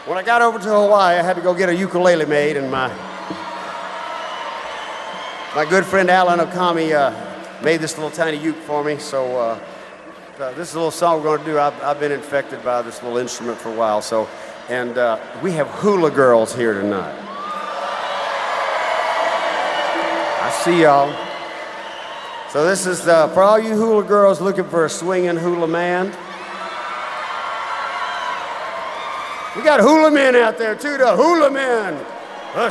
When I got over to Hawaii, I had to go get a ukulele made, and my good friend Alan Okami made this little tiny uke for me. So this is a little song we're going to do. I've been infected by this little instrument for a while. And we have hula girls here tonight. I see y'all. So this is for all you hula girls looking for a swinging hula man. We got hula men out there too, the hula men. Hush.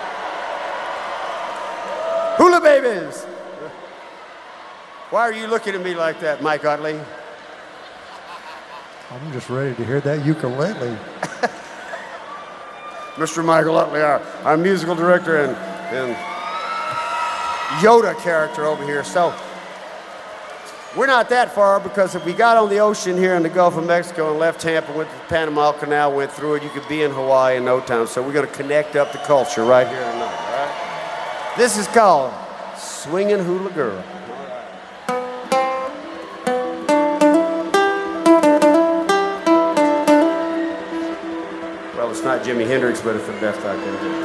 Hula babies. Why are you looking at me like that, Mike Utley? I'm just ready to hear that ukulele. Mr. Michael Utley, our musical director and Yoda character over here. So we're not that far, because if we got on the ocean here in the Gulf of Mexico and left Tampa, went to the Panama Canal, went through it, you could be in Hawaii in no time. So we're going to connect up the culture right here tonight, all right? This is called Swingin' Hula Girl. Well, it's not Jimi Hendrix, but it's the best I can do.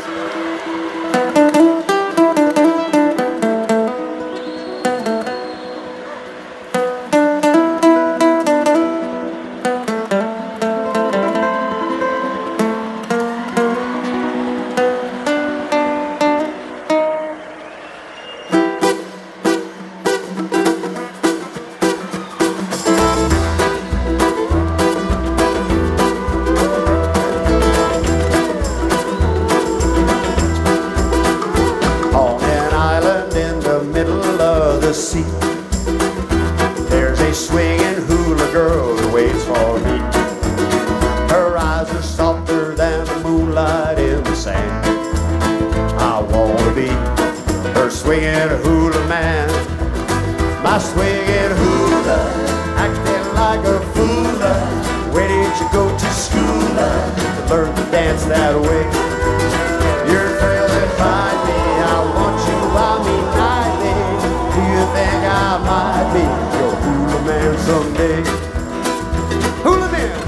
There's a swinging hula girl who waits for me. Her eyes are softer than the moonlight in the sand. I wanna be her swinging hula man. My swinging hula, acting like a fool. Where did you go to school to learn to dance that way? You're thrilling by me, I want you by me nightly. Do you think I might be your hula man someday? Hula man!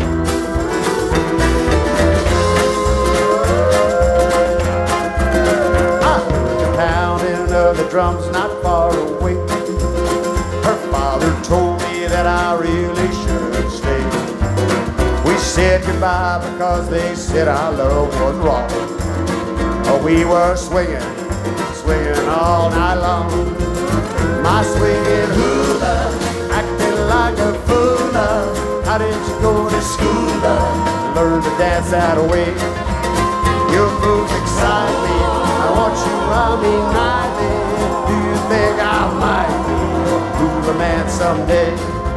I heard the pounding of the drums not far away. Her father told me that I really should stay. We said goodbye because they said our love was wrong. Oh, we were swinging all night long. My swinging hula, acting like a fool. How did you go to school to learn to dance that way? Your moves excite me, I want you around me nightly. Do you think I might be a hula man someday?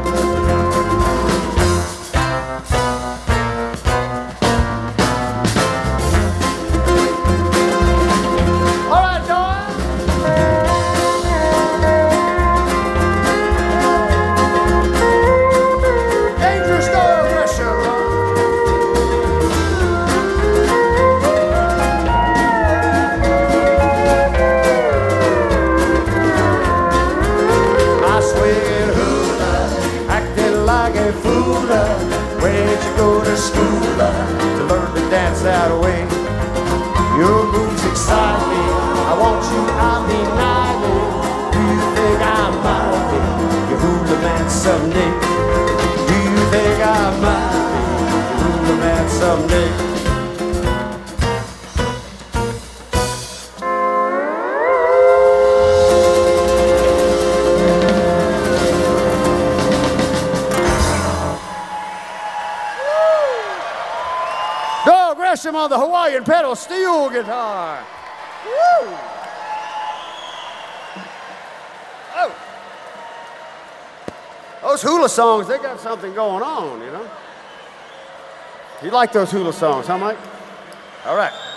School to learn to dance that way. Your moves excite me, I want you on me nightly. Do you think I might be your hula man someday? Do you think I might be your hula man someday? Gresham on the Hawaiian pedal steel guitar. Woo! Oh. Those hula songs, they got something going on, you know? You like those hula songs, huh, Mike? All right.